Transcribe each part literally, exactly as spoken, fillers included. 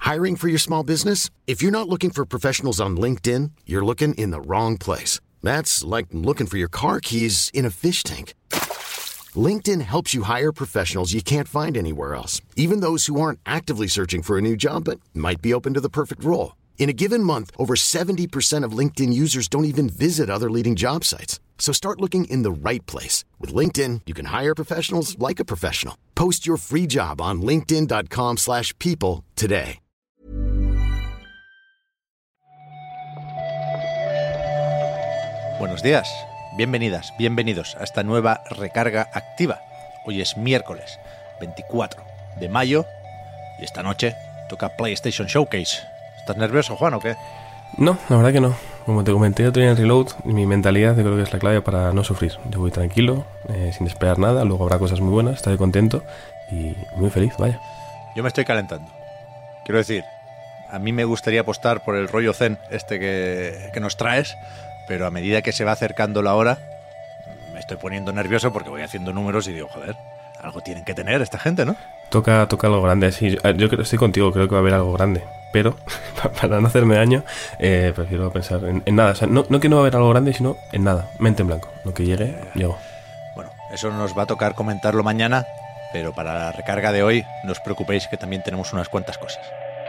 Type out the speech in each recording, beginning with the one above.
Hiring for your small business? If you're not looking for professionals on LinkedIn, you're looking in the wrong place. That's like looking for your car keys in a fish tank. LinkedIn helps you hire professionals you can't find anywhere else, even those who aren't actively searching for a new job but might be open to the perfect role. In a given month, over seventy percent of LinkedIn users don't even visit other leading job sites. So start looking in the right place. With LinkedIn, you can hire professionals like a professional. Post your free job on linkedin dot com slash people today. Buenos días, bienvenidas, bienvenidos a esta nueva recarga activa. Hoy es miércoles veinticuatro de mayo y esta noche toca PlayStation Showcase. ¿Estás nervioso, Juan, o qué? No, la verdad que no. Como te comenté yo tenía el Reload, mi mentalidad yo creo que es la clave para no sufrir. Yo voy tranquilo, eh, sin esperar nada, luego habrá cosas muy buenas, estaré contento y muy feliz, vaya. Yo me estoy calentando. Quiero decir, a mí me gustaría apostar por el rollo zen este que, que nos traes, pero a medida que se va acercando la hora, me estoy poniendo nervioso porque voy haciendo números y digo, joder, algo tienen que tener esta gente, ¿no? Toca, toca algo grande, sí. Yo, yo creo, estoy contigo, creo que va a haber algo grande. Pero, para no hacerme daño, eh, prefiero pensar en, en nada. O sea, no, no que no va a haber algo grande, sino en nada. Mente en blanco. Lo que llegue, llego. Bueno, eso nos va a tocar comentarlo mañana, pero para la recarga de hoy, no os preocupéis que también tenemos unas cuantas cosas.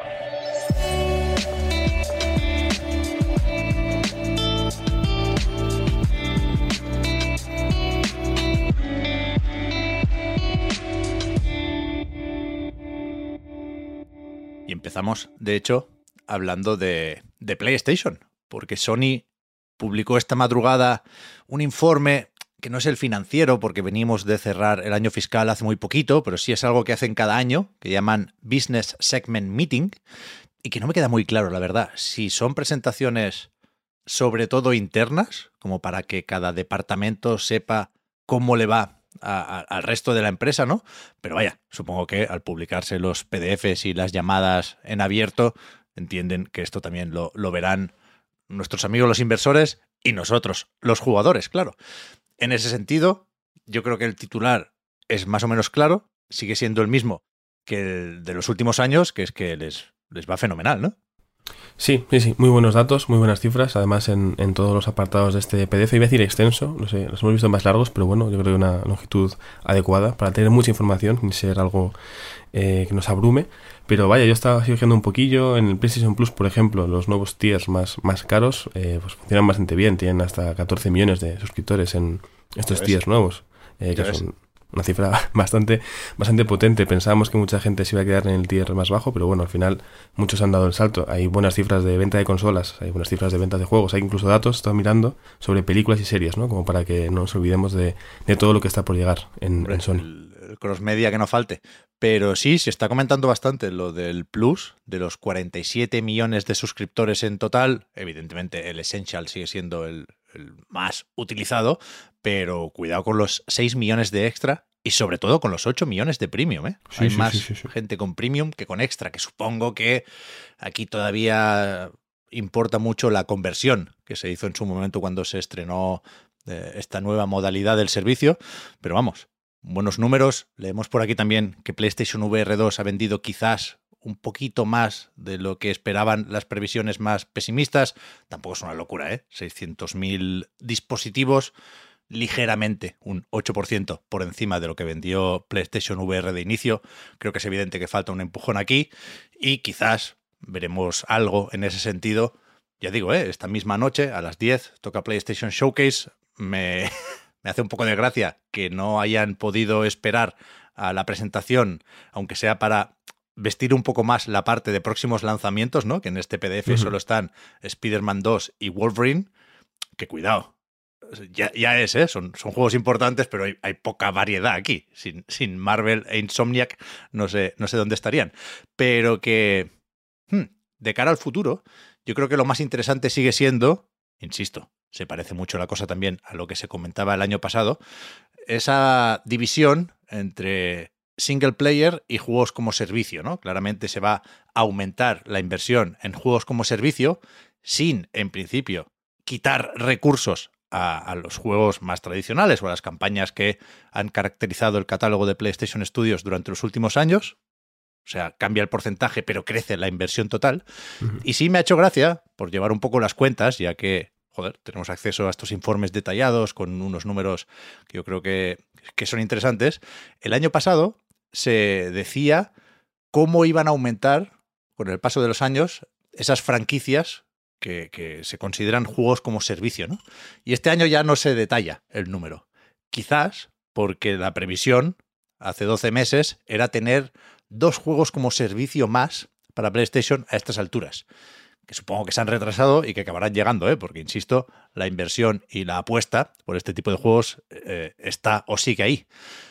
Y empezamos, de hecho, hablando de, de PlayStation, porque Sony publicó esta madrugada un informe que no es el financiero, porque venimos de cerrar el año fiscal hace muy poquito, pero sí es algo que hacen cada año, que llaman Business Segment Meeting, y que no me queda muy claro, la verdad, si son presentaciones sobre todo internas, como para que cada departamento sepa cómo le va A, a, al resto de la empresa, ¿no? Pero vaya, supongo que al publicarse los P D Efes y las llamadas en abierto, entienden que esto también lo, lo verán nuestros amigos los inversores y nosotros, los jugadores, claro. En ese sentido, yo creo que el titular es más o menos claro, sigue siendo el mismo que el de los últimos años, que es que les, les va fenomenal, ¿no? Sí, sí, sí, muy buenos datos, muy buenas cifras, además en, en todos los apartados de este P D F, iba a decir extenso, no sé, los hemos visto más largos, pero bueno, yo creo que una longitud adecuada para tener mucha información, sin ser algo eh, que nos abrume, pero vaya, yo estaba siguiendo un poquillo, en el PlayStation Plus, por ejemplo, los nuevos tiers más, más caros, eh, pues funcionan bastante bien, tienen hasta catorce millones de suscriptores en estos tiers nuevos, eh, que son una cifra bastante bastante potente. Pensábamos que mucha gente se iba a quedar en el tier más bajo, pero bueno, al final muchos han dado el salto. Hay buenas cifras de venta de consolas, hay buenas cifras de ventas de juegos, hay incluso datos, estoy mirando, sobre películas y series, ¿no? Como para que no nos olvidemos de, de todo lo que está por llegar en, Hombre, en Sony. El, el cross-media que no falte. Pero sí, se está comentando bastante lo del Plus, de los cuarenta y siete millones de suscriptores en total. Evidentemente el Essential sigue siendo el, el más utilizado, pero cuidado con los seis millones de extra y sobre todo con los ocho millones de Premium, ¿eh? Sí, Hay sí, más sí, sí, sí. gente con Premium que con extra, que supongo que aquí todavía importa mucho la conversión que se hizo en su momento cuando se estrenó eh, esta nueva modalidad del servicio, pero vamos, buenos números. Leemos por aquí también que PlayStation V R dos ha vendido quizás un poquito más de lo que esperaban las previsiones más pesimistas. Tampoco es una locura, ¿eh? seiscientos mil dispositivos, ligeramente un ocho por ciento por encima de lo que vendió PlayStation V R de inicio. Creo que es evidente que falta un empujón aquí y quizás veremos algo en ese sentido. Ya digo, ¿eh? Esta misma noche a las diez toca PlayStation Showcase. Me, me hace un poco de gracia que no hayan podido esperar a la presentación, aunque sea para vestir un poco más la parte de próximos lanzamientos, ¿no? Que en este P D F uh-huh. solo están Spider-Man dos y Wolverine. Que cuidado, ya, ya es, ¿eh? Son, son juegos importantes, pero hay, hay poca variedad aquí. Sin, sin Marvel e Insomniac no sé, no sé dónde estarían. Pero que, hmm, de cara al futuro, yo creo que lo más interesante sigue siendo, insisto, se parece mucho la cosa también a lo que se comentaba el año pasado, esa división entre single player y juegos como servicio, ¿no? Claramente se va a aumentar la inversión en juegos como servicio sin, en principio, quitar recursos a, a los juegos más tradicionales o a las campañas que han caracterizado el catálogo de PlayStation Studios durante los últimos años. sea, cambia el porcentaje, pero crece la inversión total. Uh-huh. Y sí me ha hecho gracia, por llevar un poco las cuentas, ya que, joder, tenemos acceso a estos informes detallados con unos números que yo creo que, que son interesantes. El año pasado se decía cómo iban a aumentar, con el paso de los años, esas franquicias que, que se consideran juegos como servicio, ¿no? Y este año ya no se detalla el número. Quizás porque la previsión hace doce meses era tener dos juegos como servicio más para PlayStation a estas alturas, que supongo que se han retrasado y que acabarán llegando, ¿eh? Porque, insisto, la inversión y la apuesta por este tipo de juegos eh, está o sigue ahí.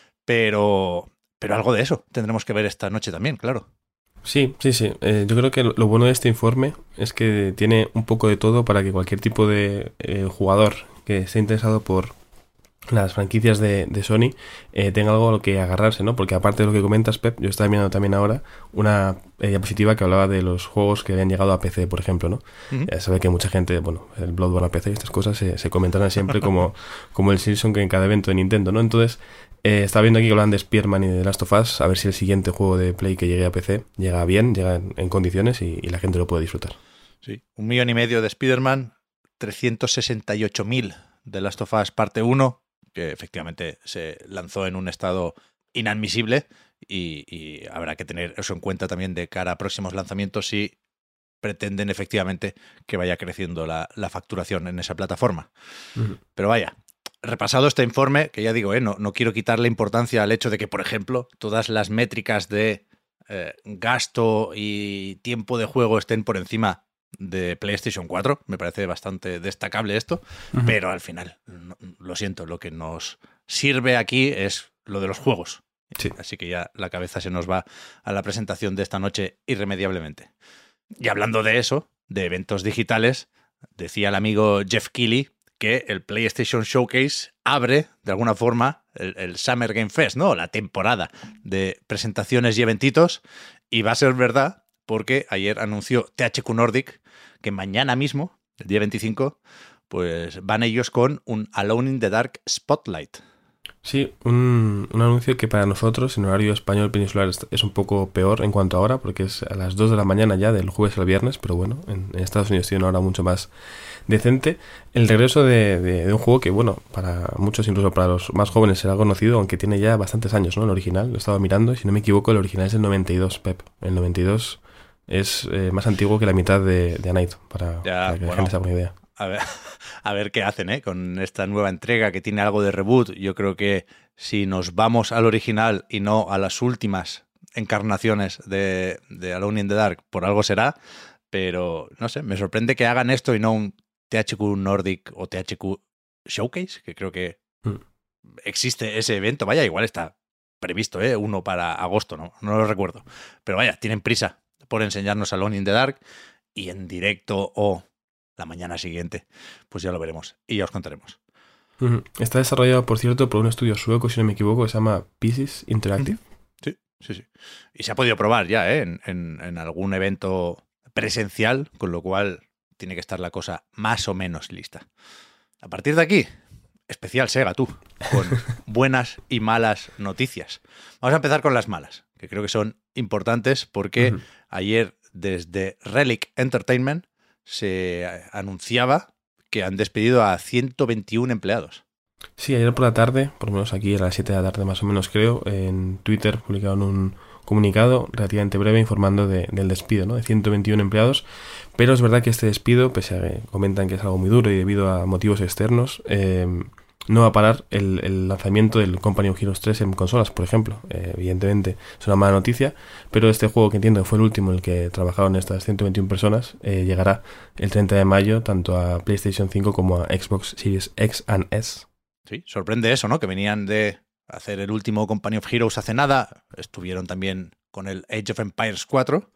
Pero, pero algo de eso tendremos que ver esta noche también, claro. Sí, sí, sí. Eh, yo creo que lo bueno de este informe es que tiene un poco de todo para que cualquier tipo de eh, jugador que esté interesado por las franquicias de, de Sony eh, tenga algo a lo que agarrarse, ¿no? Porque aparte de lo que comentas, Pep, yo estaba mirando también ahora una eh, diapositiva que hablaba de los juegos que habían llegado a P C, por ejemplo, ¿no? Uh-huh. Ya sabe que mucha gente, bueno, el Bloodborne a P C y estas cosas se, se comentan siempre como, como el Simpson que en cada evento de Nintendo, ¿no? Entonces, eh, estaba viendo aquí que hablan de Spider-Man y de Last of Us, a ver si el siguiente juego de Play que llegue a P C llega bien, llega en, en condiciones y, y la gente lo puede disfrutar. Sí, un millón y medio de Spider-Man, trescientos sesenta y ocho mil de Last of Us parte uno, que efectivamente se lanzó en un estado inadmisible y, y habrá que tener eso en cuenta también de cara a próximos lanzamientos si pretenden efectivamente que vaya creciendo la, la facturación en esa plataforma. Uh-huh. Pero vaya, repasado este informe, que ya digo, eh, no, no quiero quitarle importancia al hecho de que, por ejemplo, todas las métricas de eh, gasto y tiempo de juego estén por encima de PlayStation cuatro, me parece bastante destacable esto, uh-huh. pero al final, no, lo siento, lo que nos sirve aquí es lo de los juegos. Sí. Así que ya la cabeza se nos va a la presentación de esta noche irremediablemente. Y hablando de eso, de eventos digitales, decía el amigo Jeff Keighley que el PlayStation Showcase abre, de alguna forma, el, el Summer Game Fest, ¿no? La temporada de presentaciones y eventitos, y va a ser verdad porque ayer anunció T H Q Nordic que mañana mismo, el día veinticinco, pues van ellos con un Alone in the Dark Spotlight. Sí, un, un anuncio que para nosotros en horario español peninsular es un poco peor en cuanto a hora, porque es a las dos de la mañana ya del jueves al viernes, pero bueno, en, en Estados Unidos tiene una hora mucho más decente. El regreso de, de, de un juego que, bueno, para muchos, incluso para los más jóvenes, será conocido, aunque tiene ya bastantes años, ¿no? El original, lo he estado mirando, y si no me equivoco, el original es el noventa y dos, Pep. El noventa y dos es eh, más antiguo que la mitad de, de A Night, para, ya, para que bueno, la gente se haga una idea. A ver, a ver qué hacen, ¿eh? Con esta nueva entrega que tiene algo de reboot. Yo creo que si nos vamos al original y no a las últimas encarnaciones de, de Alone in the Dark, por algo será, pero no sé, me sorprende que hagan esto y no un T H Q Nordic o T H Q Showcase, que creo que mm. existe ese evento. Vaya, igual está previsto, ¿eh? Uno para agosto, ¿no? No lo recuerdo. Pero vaya, tienen prisa por enseñarnos Alone in the Dark y en directo o la mañana siguiente, pues ya lo veremos y ya os contaremos. Uh-huh. Está desarrollado, por cierto, por un estudio sueco, si no me equivoco, que se llama Pieces Interactive. Uh-huh. Sí, sí, sí. Y se ha podido probar ya, ¿eh? en, en, en algún evento presencial, con lo cual tiene que estar la cosa más o menos lista. A partir de aquí, especial Sega, tú, con buenas y malas noticias. Vamos a empezar con las malas, que creo que son importantes porque uh-huh. ayer desde Relic Entertainment se anunciaba que han despedido a ciento veintiún empleados. Sí, ayer por la tarde, por lo menos aquí a las siete de la tarde más o menos creo, en Twitter publicaron un comunicado relativamente breve informando de, del despido, ¿no? De ciento veintiún empleados, pero es verdad que este despido, pese a que comentan que es algo muy duro y debido a motivos externos, eh, no va a parar el, el lanzamiento del Company of Heroes tres en consolas, por ejemplo. Eh, evidentemente es una mala noticia, pero este juego, que entiendo que fue el último en el que trabajaron estas ciento veintiún personas, eh, llegará el treinta de mayo tanto a PlayStation cinco como a Xbox Series X and S. Sí, sorprende eso, ¿no? Que venían de hacer el último Company of Heroes hace nada, estuvieron también con el Age of Empires cuatro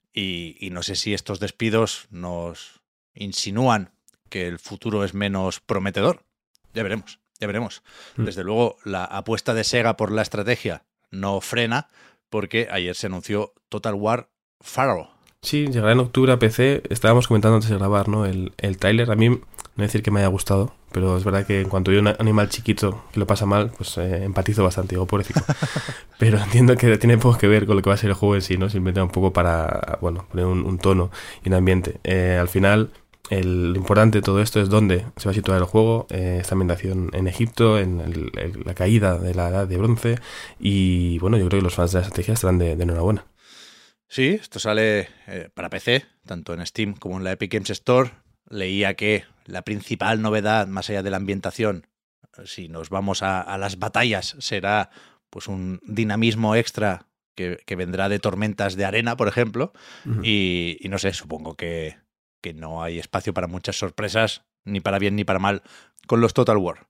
y, y no sé si estos despidos nos insinúan que el futuro es menos prometedor. Ya veremos, ya veremos. Desde luego, la apuesta de Sega por la estrategia no frena porque ayer se anunció Total War Pharaoh, Sí, llegará en octubre a P C. Estábamos comentando antes de grabar, ¿no? El, el tráiler. A mí, no decir que me haya gustado, pero es verdad que en cuanto veo un animal chiquito que lo pasa mal, pues eh, empatizo bastante, digo, pobrecito. Pero entiendo que tiene poco que ver con lo que va a ser el juego en sí, ¿no? Simplemente un poco para, bueno, poner un, un tono y un ambiente. Eh, al final, el, lo importante de todo esto es dónde se va a situar el juego, eh, esta ambientación en Egipto, en el, el, la caída de la Edad de Bronce, y bueno, yo creo que los fans de la estrategia estarán de, de enhorabuena. Sí, esto sale eh, para P C, tanto en Steam como en la Epic Games Store. Leía que la principal novedad, más allá de la ambientación, si nos vamos a, a las batallas, será pues un dinamismo extra que, que vendrá de tormentas de arena, por ejemplo. Uh-huh. Y, y no sé, supongo que, que no hay espacio para muchas sorpresas, ni para bien ni para mal, con los Total War.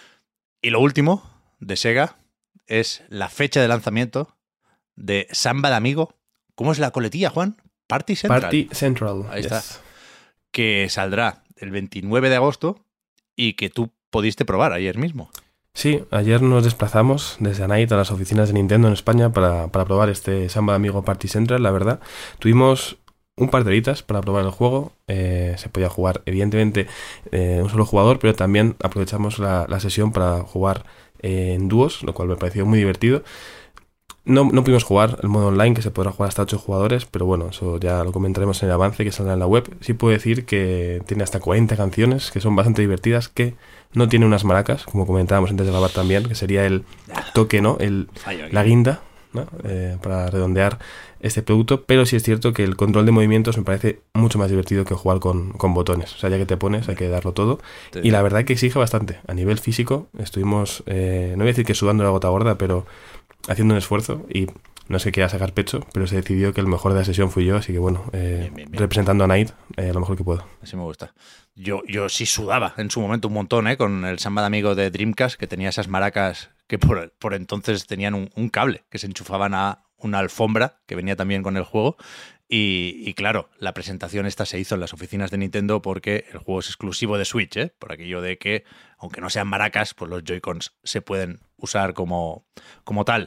Y lo último de Sega es la fecha de lanzamiento de Samba de Amigo. ¿Cómo es la coletilla, Juan? Party Central. Party Central. Ahí yes. está. Que saldrá el veintinueve de agosto y que tú pudiste probar ayer mismo. Sí, ayer nos desplazamos desde Anait a las oficinas de Nintendo en España para, para probar este Samba de Amigo Party Central, la verdad. Tuvimos un par de horitas para probar el juego. Eh, se podía jugar, evidentemente, eh, un solo jugador, pero también aprovechamos la, la sesión para jugar eh, en dúos, lo cual me pareció muy divertido. No, no pudimos jugar el modo online, que se podrá jugar hasta ocho jugadores, pero bueno, eso ya lo comentaremos en el avance que saldrá en la web. Sí puedo decir que tiene hasta cuarenta canciones, que son bastante divertidas, que no tiene unas maracas, como comentábamos antes de grabar también, que sería el toque, ¿no? El, la guinda, ¿no? Eh, para redondear este producto, pero sí es cierto que el control de movimientos me parece mucho más divertido que jugar con, con botones. O sea, ya que te pones hay que darlo todo. Y la verdad que exige bastante. A nivel físico estuvimos, eh, no voy a decir que sudando la gota gorda, pero haciendo un esfuerzo, y no sé qué quería sacar pecho, pero se decidió que el mejor de la sesión fui yo, así que bueno, eh, bien, bien, bien. representando a Night eh, lo mejor que puedo. Así me gusta. Yo, yo sí sudaba en su momento un montón, ¿eh? Con el Samba de Amigo de Dreamcast, que tenía esas maracas que por, por entonces tenían un, un cable que se enchufaban a una alfombra que venía también con el juego. Y, y claro, la presentación esta se hizo en las oficinas de Nintendo porque el juego es exclusivo de Switch, ¿eh? Por aquello de que, aunque no sean maracas, pues los Joy-Cons se pueden usar como, como tal.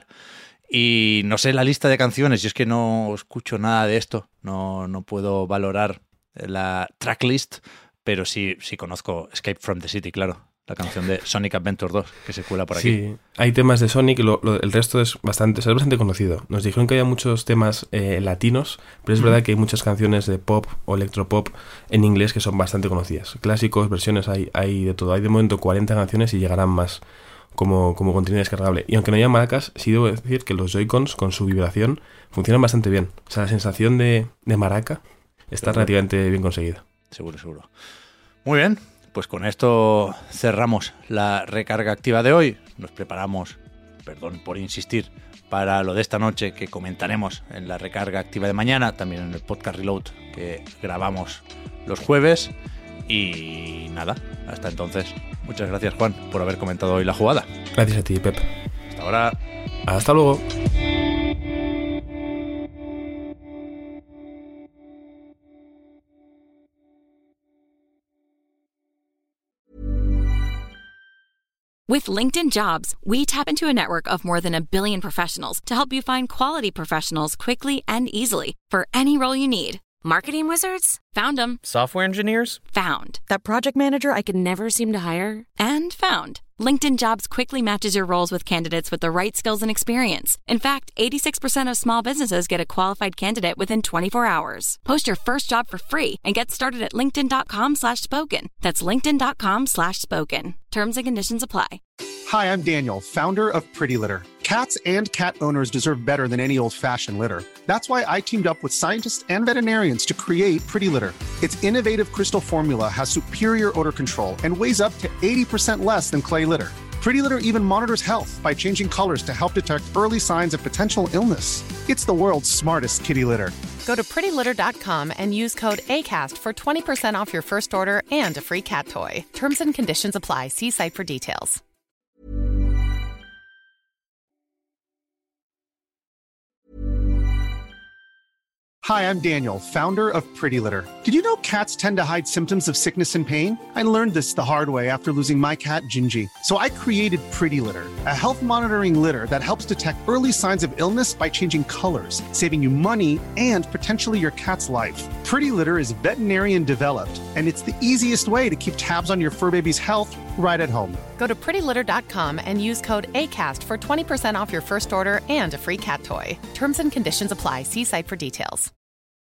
Y no sé la lista de canciones, yo es que no escucho nada de esto, no, no puedo valorar la tracklist, pero sí, sí conozco Escape from the City, claro. La canción de Sonic Adventure dos, que se cuela por aquí. Sí, hay temas de Sonic, lo, lo, el resto es bastante, es bastante conocido. Nos dijeron que había muchos temas eh, latinos, pero es mm. verdad que hay muchas canciones de pop o electropop en inglés que son bastante conocidas. Clásicos, versiones, hay, hay de todo. Hay de momento cuarenta canciones y llegarán más como, como contenido descargable. Y aunque no haya maracas, sí debo decir que los Joy-Cons con su vibración funcionan bastante bien. O sea, la sensación de, de maraca está seguro. Relativamente bien conseguida. Seguro, seguro. Muy bien. Pues con esto cerramos la recarga activa de hoy. Nos preparamos, perdón por insistir, para lo de esta noche que comentaremos en la recarga activa de mañana, también en el podcast Reload que grabamos los jueves. Y nada, hasta entonces, muchas gracias Juan por haber comentado hoy la jugada. Gracias a ti, Pep. Hasta ahora. Hasta luego. With LinkedIn Jobs, we tap into a network of more than a billion professionals to help you find quality professionals quickly and easily for any role you need. Marketing wizards? Found them. Software engineers? Found. That project manager I could never seem to hire? And found. LinkedIn Jobs quickly matches your roles with candidates with the right skills and experience. In fact, eighty-six percent of small businesses get a qualified candidate within twenty-four hours. Post your first job for free and get started at linkedin.com slash spoken. That's linkedin.com slash spoken. Terms and conditions apply. Hi, I'm Daniel, founder of Pretty Litter. Cats and cat owners deserve better than any old-fashioned litter. That's why I teamed up with scientists and veterinarians to create Pretty Litter. Its innovative crystal formula has superior odor control and weighs up to eighty percent less than clay litter. Pretty Litter even monitors health by changing colors to help detect early signs of potential illness. It's the world's smartest kitty litter. Go to pretty litter dot com and use code ACAST for twenty percent off your first order and a free cat toy. Terms and conditions apply. See site for details. Hi, I'm Daniel, founder of Pretty Litter. Did you know cats tend to hide symptoms of sickness and pain? I learned this the hard way after losing my cat, Gingy. So I created Pretty Litter, a health monitoring litter that helps detect early signs of illness by changing colors, saving you money and potentially your cat's life. Pretty Litter is veterinarian developed, and it's the easiest way to keep tabs on your fur baby's health right at home. Go to pretty litter dot com and use code ACAST for twenty percent off your first order and a free cat toy. Terms and conditions apply. See site for details.